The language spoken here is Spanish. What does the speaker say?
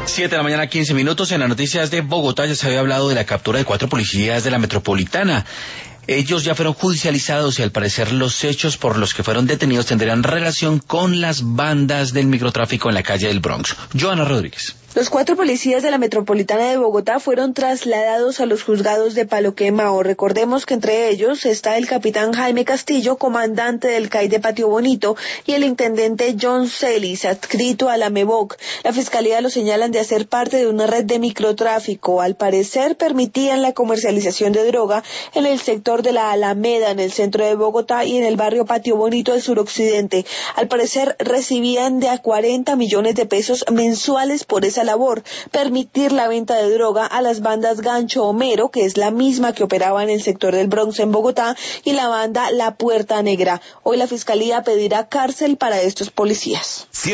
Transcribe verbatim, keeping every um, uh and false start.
Siete de la mañana, quince minutos. En las noticias de Bogotá ya se había hablado de la captura de cuatro policías de la metropolitana. Ellos ya fueron judicializados y al parecer los hechos por los que fueron detenidos tendrían relación con las bandas del microtráfico en la calle del Bronx. Joana Rodríguez. Los cuatro policías de la Metropolitana de Bogotá fueron trasladados a los juzgados de Palo Quemao. Recordemos que entre ellos está el capitán Jaime Castillo, comandante del C A I de Patio Bonito, y el intendente John Celis, adscrito a la MEBOC. La fiscalía los señalan de hacer parte de una red de microtráfico. Al parecer permitían la comercialización de droga en el sector de la Alameda, en el centro de Bogotá, y en el barrio Patio Bonito del suroccidente. Al parecer recibían de a cuarenta millones de pesos mensuales por esa labor, permitir la venta de droga a las bandas Gancho Homero, que es la misma que operaba en el sector del Bronx en Bogotá, y la banda La Puerta Negra. Hoy la fiscalía pedirá cárcel para estos policías.